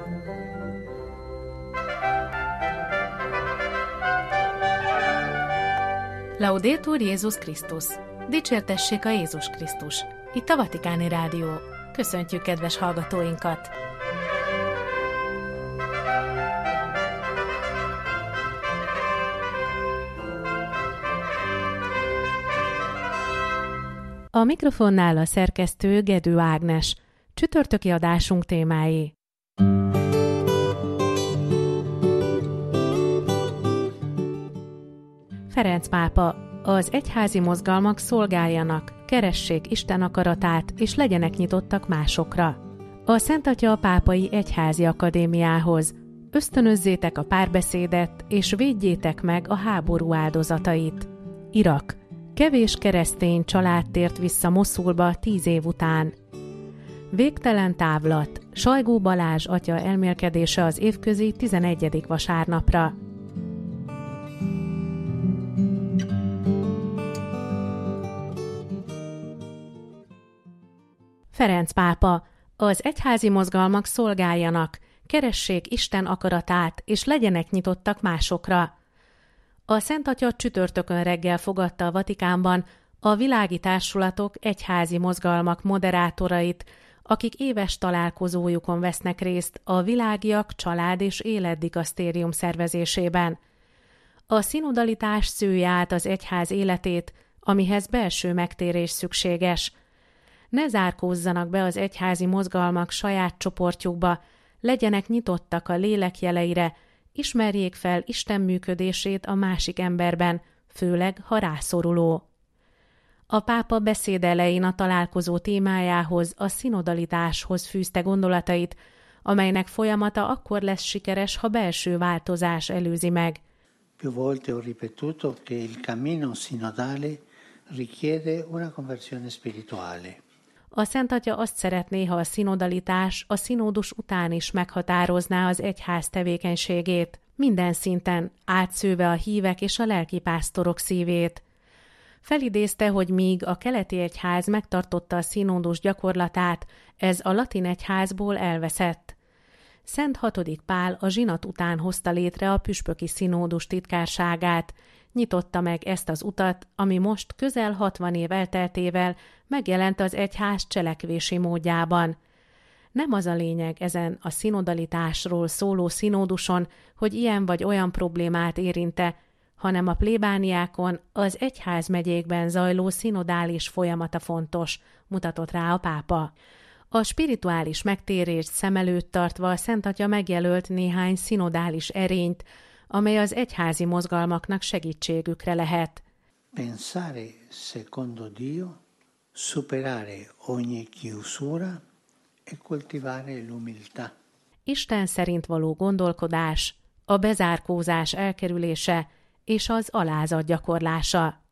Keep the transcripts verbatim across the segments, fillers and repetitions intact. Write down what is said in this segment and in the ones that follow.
Laudetur Jézus Krisztus! Dicsértessék a Jézus Krisztus! Itt a Vatikáni Rádió. Köszöntjük kedves hallgatóinkat! A mikrofonnál a szerkesztő Gedő Ágnes. Csütörtöki adásunk témái. Ferenc pápa: az egyházi mozgalmak szolgáljanak, keressék Isten akaratát, és legyenek nyitottak másokra. A Szent Atya a Pápai Egyházi Akadémiához: ösztönözzétek a párbeszédet, és védjétek meg a háború áldozatait. Irak: kevés keresztény család tért vissza Moszulba tíz év után. Végtelen távlat: Sajgó Balázs atya elmélkedése az évközi tizenegyedik vasárnapra. Ferenc pápa: az egyházi mozgalmak szolgáljanak, keressék Isten akaratát, és legyenek nyitottak másokra. A Szent Atya csütörtökön reggel fogadta a Vatikánban a világi társulatok egyházi mozgalmak moderátorait, akik éves találkozójukon vesznek részt a Világiak Család és Életdikasztérium szervezésében. A szinodalitás szője át az egyház életét, amihez belső megtérés szükséges. Ne zárkózzanak be az egyházi mozgalmak saját csoportjukba, legyenek nyitottak a lélek jeleire, ismerjék fel Isten működését a másik emberben, főleg ha rászoruló. A pápa beszéd elején a találkozó témájához, a szinodalitáshoz fűzte gondolatait, amelynek folyamata akkor lesz sikeres, ha belső változás előzi meg. Più volte ho ripetuto che il cammino sinodale richiede una conversione spirituale. A Szent Atya azt szeretné, ha a szinodalitás a szinódus után is meghatározná az egyház tevékenységét, minden szinten, átszőve a hívek és a lelkipásztorok szívét. Felidézte, hogy míg a keleti egyház megtartotta a szinódus gyakorlatát, ez a latin egyházból elveszett. Szent hatodik Pál a zsinat után hozta létre a püspöki szinódus titkárságát, nyitotta meg ezt az utat, ami most közel hatvan év elteltével megjelent az egyház cselekvési módjában. Nem az a lényeg ezen a szinodalitásról szóló szinóduson, hogy ilyen vagy olyan problémát érinte, hanem a plébániákon, az egyházmegyékben zajló szinodális folyamata fontos, mutatott rá a pápa. A spirituális megtérést szem előtt tartva a Szent Atya megjelölt néhány szinodális erényt, amely az egyházi mozgalmaknak segítségükre lehet. Pensare secondo Dio, superare ogni chiusura e coltivare l'umiltà. Isten szerint való gondolkodás, a bezárkózás elkerülése és az alázat gyakorlása.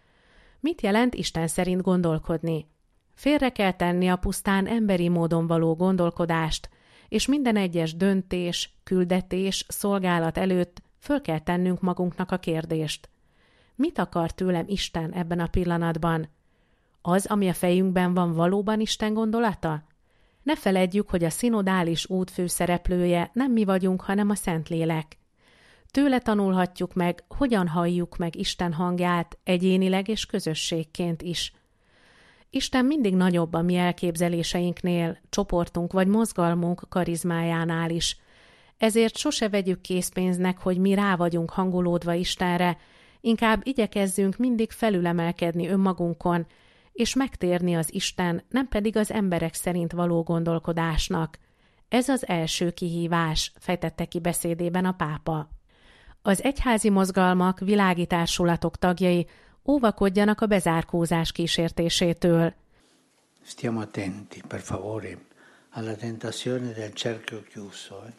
Mit jelent Isten szerint gondolkodni? Félre kell tenni a pusztán emberi módon való gondolkodást, és minden egyes döntés, küldetés, szolgálat előtt föl kell tennünk magunknak a kérdést. Mit akar tőlem Isten ebben a pillanatban? Az, ami a fejünkben van, valóban Isten gondolata? Ne feledjük, hogy a szinodális út főszereplője nem mi vagyunk, hanem a Szentlélek. Tőle tanulhatjuk meg, hogyan halljuk meg Isten hangját egyénileg és közösségként is. Isten mindig nagyobb a mi elképzeléseinknél, csoportunk vagy mozgalmunk karizmájánál is. Ezért sose vegyük készpénznek, hogy mi rá vagyunk hangolódva Istenre, inkább igyekezzünk mindig felülemelkedni önmagunkon, és megtérni az Isten, nem pedig az emberek szerint való gondolkodásnak. Ez az első kihívás, fejtette ki beszédében a pápa. Az egyházi mozgalmak, világi társulatok tagjai óvakodjanak a bezárkózás kísértésétől. Stiamo attenti, per favore, alla tentazione del cerchio chiuso. Eh?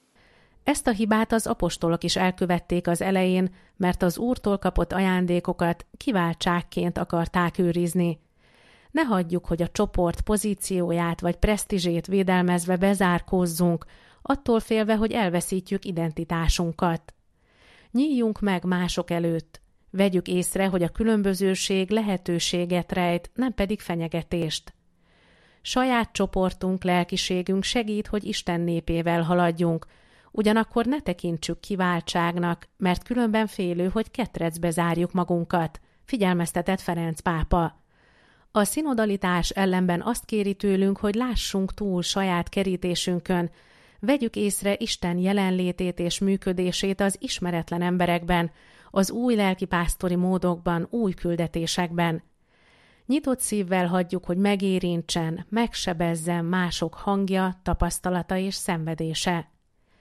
Ezt a hibát az apostolok is elkövették az elején, mert az Úrtól kapott ajándékokat kiváltságként akarták őrizni. Ne hagyjuk, hogy a csoport pozícióját vagy presztízsét védelmezve bezárkózzunk, attól félve, hogy elveszítjük identitásunkat. Nyíljunk meg mások előtt. Vegyük észre, hogy a különbözőség lehetőséget rejt, nem pedig fenyegetést. Saját csoportunk, lelkiségünk segít, hogy Isten népével haladjunk, ugyanakkor ne tekintsük kiváltságnak, mert különben félő, hogy ketrecbe zárjuk magunkat, figyelmeztetett Ferenc pápa. A szinodalitás ellenben azt kéri tőlünk, hogy lássunk túl saját kerítésünkön, vegyük észre Isten jelenlétét és működését az ismeretlen emberekben, az új lelkipásztori módokban, új küldetésekben. Nyitott szívvel hagyjuk, hogy megérintsen, megsebezzen mások hangja, tapasztalata és szenvedése.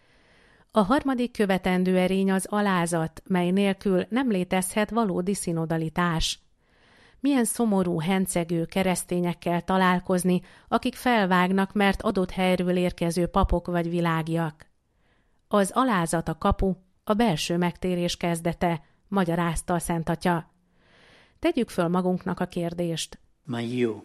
A harmadik követendő erény az alázat, mely nélkül nem létezhet valódi szinodalitás. Milyen szomorú, hencegő keresztényekkel találkozni, akik felvágnak, mert adott helyről érkező papok vagy világiak. Az alázat a kapu, a belső megtérés kezdete, magyarázta a Szent Atya. Tegyük föl magunknak a kérdést. Ma io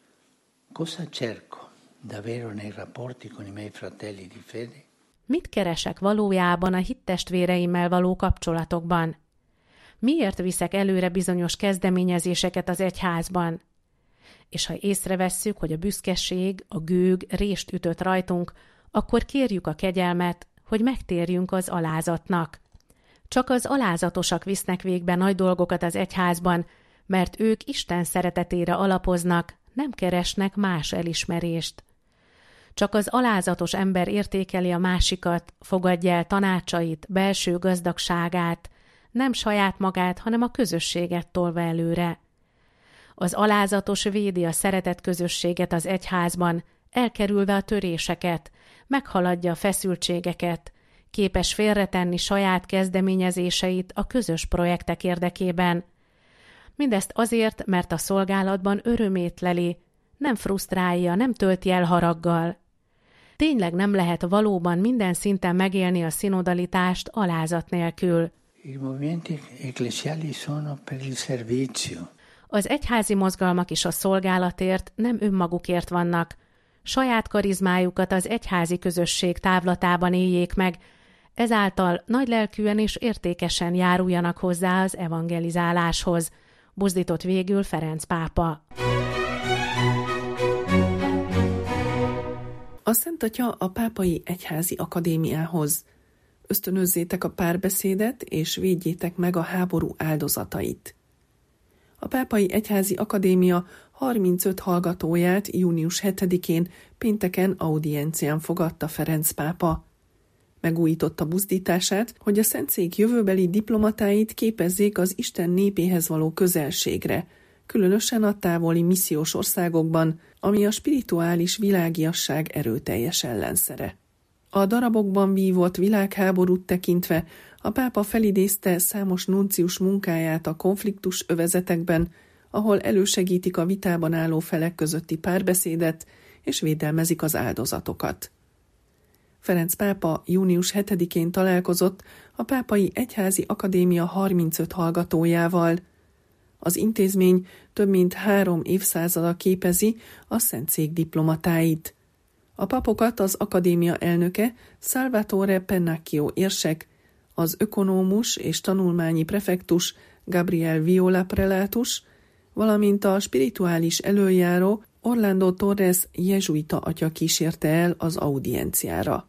cosa cerco davvero nei rapporti con i miei fratelli di fede? Mit keresek valójában a hittestvéreimmel való kapcsolatokban? Miért viszek előre bizonyos kezdeményezéseket az egyházban? És ha észrevesszük, hogy a büszkeség, a gőg rést ütött rajtunk, akkor kérjük a kegyelmet, hogy megtérjünk az alázatnak. Csak az alázatosak visznek végbe nagy dolgokat az egyházban, mert ők Isten szeretetére alapoznak, nem keresnek más elismerést. Csak az alázatos ember értékeli a másikat, fogadja el tanácsait, belső gazdagságát, nem saját magát, hanem a közösséget tolva előre. Az alázatos védi a szeretet közösséget az egyházban, elkerülve a töréseket, meghaladja a feszültségeket, képes félretenni saját kezdeményezéseit a közös projektek érdekében. Mindezt azért, mert a szolgálatban örömét leli, nem frusztrálja, nem tölti el haraggal. Tényleg nem lehet valóban minden szinten megélni a szinodalitást alázat nélkül. I movimenti ecclesiali sono per il servizio. Az egyházi mozgalmak is a szolgálatért, nem önmagukért vannak. Saját karizmájukat az egyházi közösség távlatában éljék meg, ezáltal nagylelkűen és értékesen járuljanak hozzá az evangelizáláshoz, buzdított végül Ferenc pápa. A Szent Atya a Pápai Egyházi Akadémiához: ösztönözzétek a párbeszédet, és védjétek meg a háború áldozatait. A Pápai Egyházi Akadémia harmincöt hallgatóját június hetedikén pénteken audiencián fogadta Ferenc pápa. Megújította buzdítását, hogy a Szentszék jövőbeli diplomatáit képezzék az Isten népéhez való közelségre, különösen a távoli missziós országokban, ami a spirituális világiasság erőteljes ellenszere. A darabokban vívott világháborút tekintve a pápa felidézte számos nuncius munkáját a konfliktus övezetekben, ahol elősegítik a vitában álló felek közötti párbeszédet és védelmezik az áldozatokat. Ferenc pápa június hetedikén találkozott a Pápai Egyházi Akadémia harmincöt hallgatójával. Az intézmény több mint három évszázada képezi a Szentszék diplomatáit. A papokat az akadémia elnöke, Salvatore Pennacchio érsek, az ökonómus és tanulmányi prefektus, Gabriel Viola prelátus, valamint a spirituális előjáró, Orlando Torres jezsuita atya kísérte el az audienciára.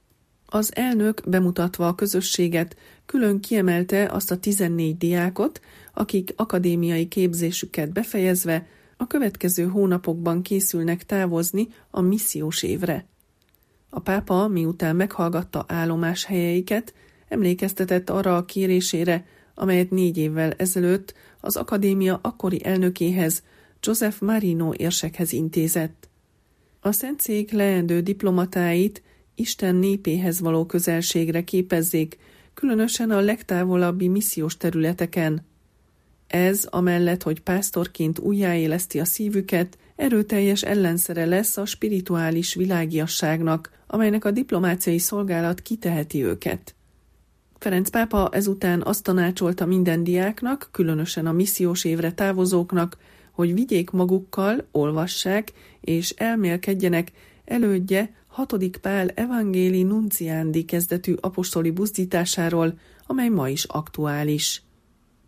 Az elnök bemutatva a közösséget külön kiemelte azt a tizennégy diákot, akik akadémiai képzésüket befejezve a következő hónapokban készülnek távozni a missziós évre. A pápa, miután meghallgatta állomáshelyeiket, emlékeztetett arra a kérésére, amelyet négy évvel ezelőtt az akadémia akkori elnökéhez, Joseph Marino érsekhez intézett. A Szentszék leendő diplomatáit Isten népéhez való közelségre képezzék, különösen a legtávolabbi missziós területeken. Ez, amellett, hogy pásztorként újjáéleszti a szívüket, erőteljes ellenszere lesz a spirituális világiasságnak, amelynek a diplomáciai szolgálat kiteheti őket. Ferenc pápa ezután azt tanácsolta minden diáknak, különösen a missziós évre távozóknak, hogy vigyék magukkal, olvassák és elmélkedjenek elődje hatodik Pál Evangelii Nunciandi kezdetű apostoli buzdításáról, amely ma is aktuális.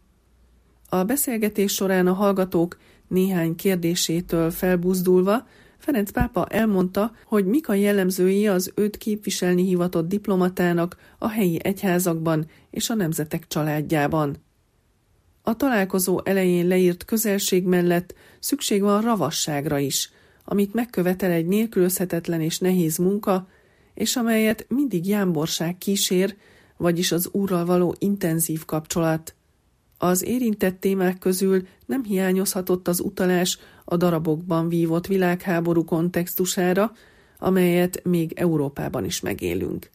A beszélgetés során a hallgatók néhány kérdésétől felbuzdulva Ferenc pápa elmondta, hogy mik a jellemzői az őt képviselni hivatott diplomatának a helyi egyházakban és a nemzetek családjában. A találkozó elején leírt közelség mellett szükség van ravasságra is, amit megkövetel egy nélkülözhetetlen és nehéz munka, és amelyet mindig jámborság kísér, vagyis az Úrral való intenzív kapcsolat. Az érintett témák közül nem hiányozhatott az utalás a darabokban vívott világháború kontextusára, amelyet még Európában is megélünk.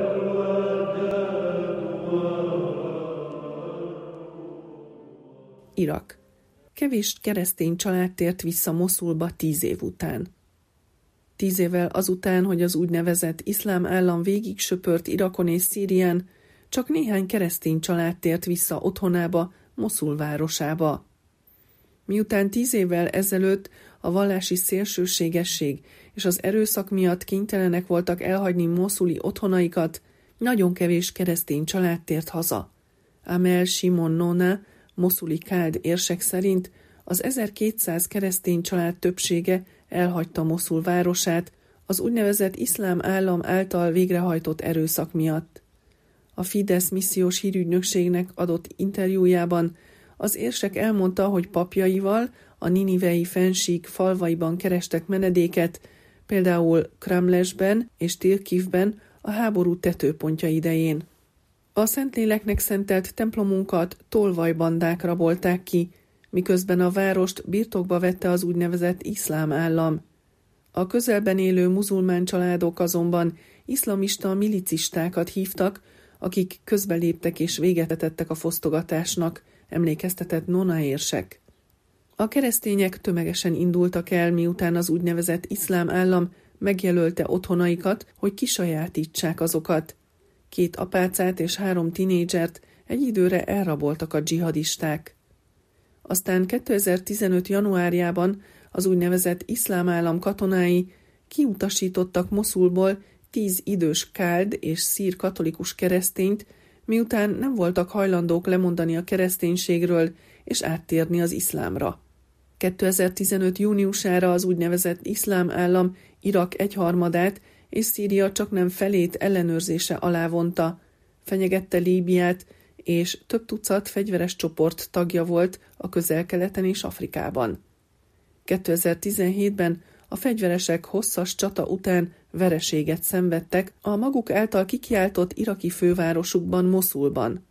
Irak. Kevés keresztény család tért vissza Moszulba tíz év után. Tíz évvel azután, hogy az úgynevezett iszlám állam végig söpört Irakon és Szírián, csak néhány keresztény család tért vissza otthonába, Moszul városába. Miután tíz évvel ezelőtt a vallási szélsőségesség és az erőszak miatt kénytelenek voltak elhagyni moszuli otthonaikat, nagyon kevés keresztény család tért haza. Amel Simon Nona, moszuli káld érsek szerint az ezerkétszáz keresztény család többsége elhagyta Moszul városát az úgynevezett iszlám állam által végrehajtott erőszak miatt. A Fidesz missziós hírügynökségnek adott interjújában az érsek elmondta, hogy papjaival a ninivei fensík falvaiban kerestek menedéket, például Kramlesben és Tilkivben a háború tetőpontja idején. A Szentléleknek szentelt templomunkat tolvajbandák rabolták ki, miközben a várost birtokba vette az úgynevezett iszlám állam. A közelben élő muzulmán családok azonban iszlamista milicistákat hívtak, akik közbeléptek és véget vetettek a fosztogatásnak, emlékeztetett Nona érsek. A keresztények tömegesen indultak el, miután az úgynevezett iszlám állam megjelölte otthonaikat, hogy kisajátítsák azokat. Két apácát és három tinédzsert egy időre elraboltak a dzsihadisták. Aztán kétezer-tizenöt januárjában az úgynevezett iszlám állam katonái kiutasítottak Moszulból tíz idős káld és szír katolikus keresztényt, miután nem voltak hajlandók lemondani a kereszténységről és áttérni az iszlámra. kétezer-tizenöt júniusára az úgynevezett iszlám állam Irak egyharmadát és Szíria csaknem felét ellenőrzése alá vonta, fenyegette Líbiát, és több tucat fegyveres csoport tagja volt a Közel-Keleten és Afrikában. kétezer-tizenhétben a fegyveresek hosszas csata után vereséget szenvedtek a maguk által kikiáltott iraki fővárosukban, Moszulban.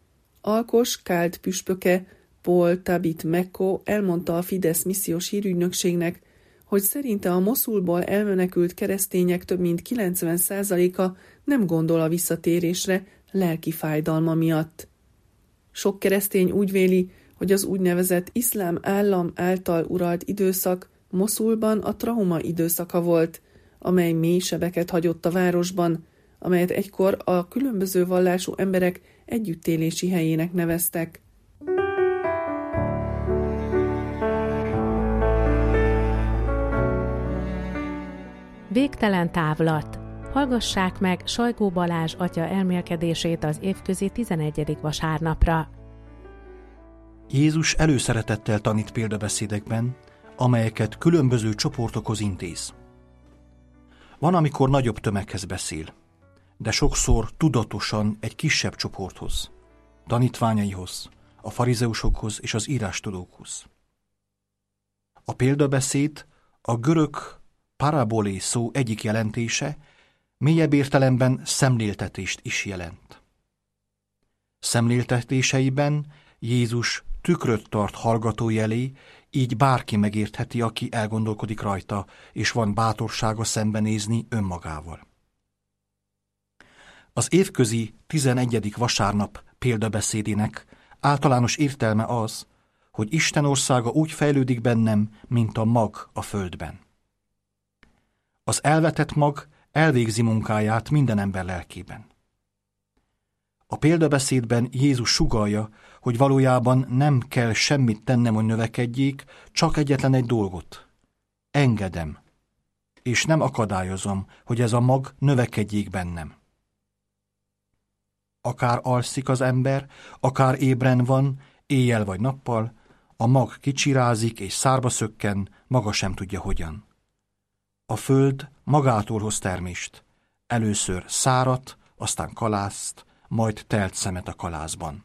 Alkos káld püspöke Paul Tabit Mekko elmondta a Fidesz missziós hírügynökségnek, hogy szerinte a Moszulból elmenekült keresztények több mint kilencven százaléka nem gondol a visszatérésre lelki fájdalma miatt. Sok keresztény úgy véli, hogy az úgynevezett iszlám állam által uralt időszak Moszulban a trauma időszaka volt, amely mély sebeket hagyott a városban, amelyet egykor a különböző vallású emberek együttélési helyének neveztek. Végtelen távlat. Hallgassák meg Sajgó Balázs atya elmélkedését az évközi tizenegyedik vasárnapra. Jézus előszeretettel tanít példabeszédekben, amelyeket különböző csoportokhoz intéz. Van, amikor nagyobb tömeghez beszél, de sokszor tudatosan egy kisebb csoporthoz, tanítványaihoz, a farizeusokhoz és az írástudókhoz. A példabeszéd a görög parabolé szó egyik jelentése, mélyebb értelemben szemléltetést is jelent. Szemléltetéseiben Jézus tükröt tart hallgatói elé, így bárki megértheti, aki elgondolkodik rajta, és van bátorsága szembenézni önmagával. Az évközi tizenegyedik vasárnap példabeszédének általános értelme az, hogy Isten országa úgy fejlődik bennem, mint a mag a földben. Az elvetett mag elvégzi munkáját minden ember lelkében. A példabeszédben Jézus sugallja, hogy valójában nem kell semmit tennem, hogy növekedjék, csak egyetlen egy dolgot. Engedem, és nem akadályozom, hogy ez a mag növekedjék bennem. Akár alszik az ember, akár ébren van, éjjel vagy nappal, a mag kicsirázik és szárba szökken, maga sem tudja hogyan. A föld magától hoz termést. Először szárat, aztán kalászt, majd telt szemet a kalászban.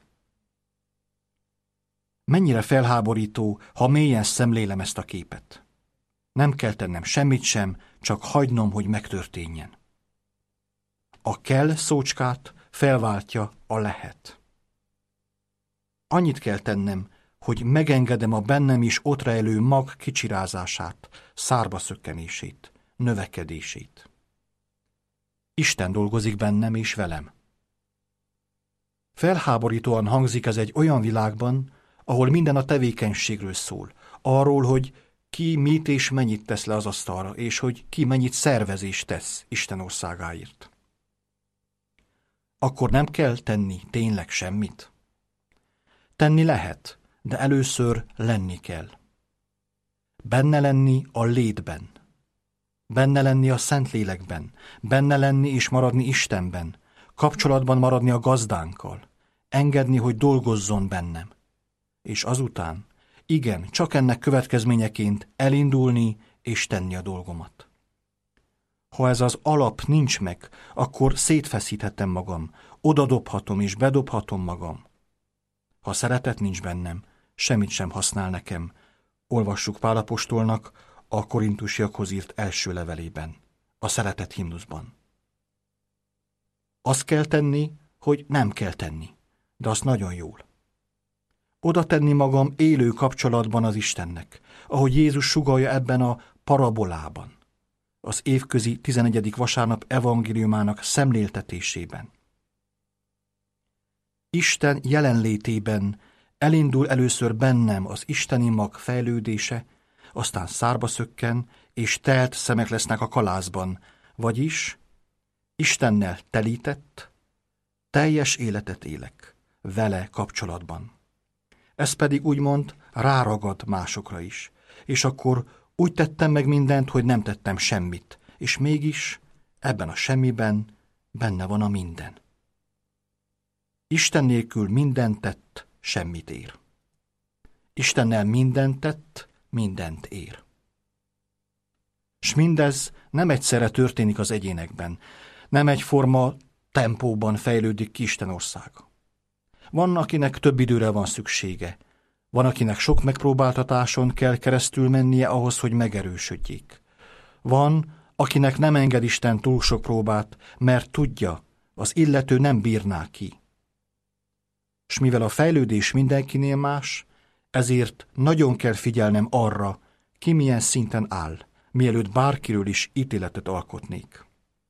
Mennyire felháborító, ha mélyen szemlélem ezt a képet. Nem kell tennem semmit sem, csak hagynom, hogy megtörténjen. A kell szócskát felváltja a lehet. Annyit kell tennem, hogy megengedem a bennem is ott rejlő mag kicsirázását, szárba szökkenését, növekedését. Isten dolgozik bennem és velem. Felháborítóan hangzik ez egy olyan világban, ahol minden a tevékenységről szól, arról, hogy ki mit és mennyit tesz le az asztalra, és hogy ki mennyit szervezést tesz Isten országáért. Akkor nem kell tenni tényleg semmit? Tenni lehet, de először lenni kell. Benne lenni a létben. Benne lenni a Szentlélekben. Benne lenni és maradni Istenben. Kapcsolatban maradni a gazdánkkal. Engedni, hogy dolgozzon bennem. És azután, igen, csak ennek következményeként elindulni és tenni a dolgomat. Ha ez az alap nincs meg, akkor szétfeszíthetem magam, odadobhatom és bedobhatom magam. Ha szeretet nincs bennem, semmit sem használ nekem. Olvassuk Pál apostolnak a korintusiakhoz írt első levelében, a szeretet himnuszban. Azt kell tenni, hogy nem kell tenni, de azt nagyon jól. Oda tenni magam élő kapcsolatban az Istennek, ahogy Jézus sugallja ebben a parabolában, az évközi tizenegyedik vasárnap evangéliumának szemléltetésében. Isten jelenlétében elindul először bennem az isteni mag fejlődése, aztán szárba szökken, és telt szemek lesznek a kalászban, vagyis Istennel telített, teljes életet élek, vele kapcsolatban. Ez pedig úgymond ráragad másokra is, és akkor úgy tettem meg mindent, hogy nem tettem semmit, és mégis ebben a semmiben benne van a minden. Isten nélkül mindent tett, semmit ér. Istennel mindent tett, mindent ér. S mindez nem egyszerre történik az egyénekben, nem egyforma tempóban fejlődik ki Isten országa. Van, akinek több időre van szüksége, van, akinek sok megpróbáltatáson kell keresztül mennie ahhoz, hogy megerősödjék. Van, akinek nem enged Isten túl sok próbát, mert tudja, az illető nem bírná ki. S mivel a fejlődés mindenkinél más, ezért nagyon kell figyelnem arra, ki milyen szinten áll, mielőtt bárkiről is ítéletet alkotnék.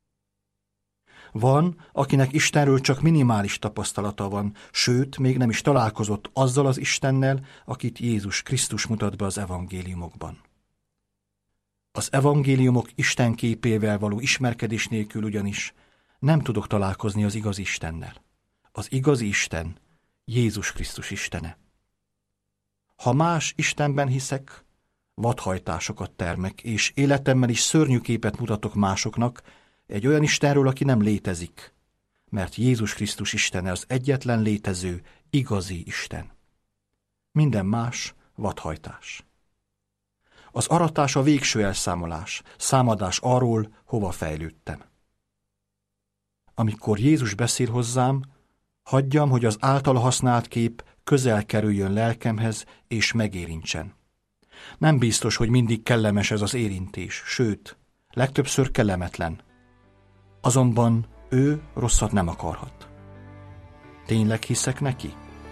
Van, akinek Istenről csak minimális tapasztalata van, sőt, még nem is találkozott azzal az Istennel, akit Jézus Krisztus mutat be az evangéliumokban. Az evangéliumok Isten képével való ismerkedés nélkül ugyanis nem tudok találkozni az igazi Istennel. Az igazi Isten Jézus Krisztus Istene. Ha más Istenben hiszek, vadhajtásokat termek, és életemmel is szörnyű képet mutatok másoknak, egy olyan Istenről, aki nem létezik, mert Jézus Krisztus Istene az egyetlen létező, igazi Isten. Minden más vadhajtás. Az aratás a végső elszámolás, számadás arról, hova fejlődtem. Amikor Jézus beszél hozzám, hagyjam, hogy az általa használt kép közel kerüljön lelkemhez és megérintsen. Nem biztos, hogy mindig kellemes ez az érintés, sőt, legtöbbször kellemetlen. Azonban ő rosszat nem akarhat. Tényleg hiszek neki?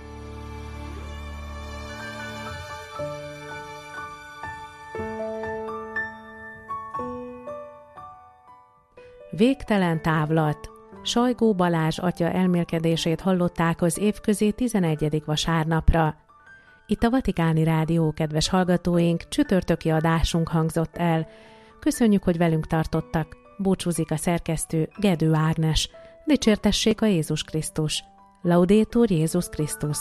Végtelen távlat. Sajgó Balázs atya elmélkedését hallották az évközi tizenegyedik vasárnapra. Itt a Vatikáni Rádió, kedves hallgatóink, csütörtöki adásunk hangzott el. Köszönjük, hogy velünk tartottak. Búcsúzik a szerkesztő Gedő Ágnes. Dicsértessék a Jézus Krisztus. Laudetur Jézus Krisztus.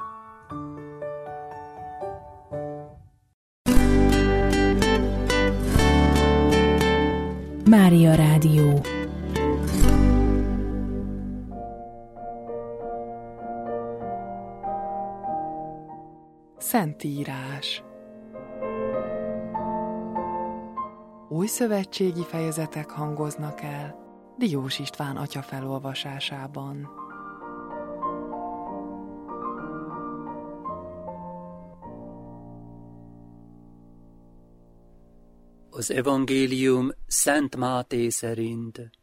Mária Rádió. Szentírás. új szövetségi fejezetek hangoznak el Diós István atya felolvasásában. Az evangélium Szent Máté szerint.